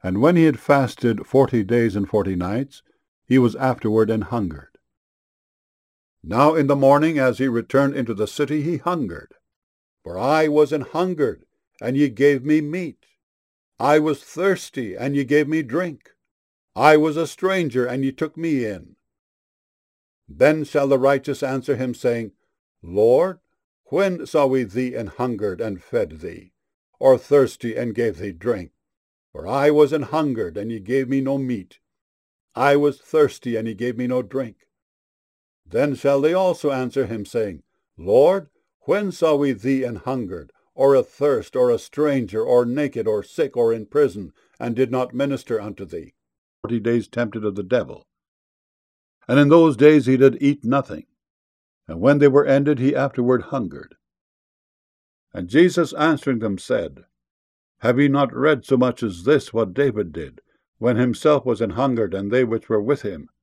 And when he had fasted 40 days and 40 nights, he was afterward an hungered. Now in the morning, as he returned into the city, he hungered. For I was an hungered, and ye gave me meat. I was thirsty, and ye gave me drink. I was a stranger, and ye took me in. Then shall the righteous answer him, saying, Lord, when saw we thee an hungered, and fed thee, or thirsty, and gave thee drink? For I was an hungered, and ye gave me no meat. I was thirsty, and ye gave me no drink. Then shall they also answer him, saying, Lord, when saw we thee an hungered, or athirst, or a stranger, or naked, or sick, or in prison, and did not minister unto thee? 40 days tempted of the devil. And in those days he did eat nothing. And when they were ended, he afterward hungered. And Jesus answering them said, Have ye not read so much as this, what David did, when himself was an hungered, and they which were with him,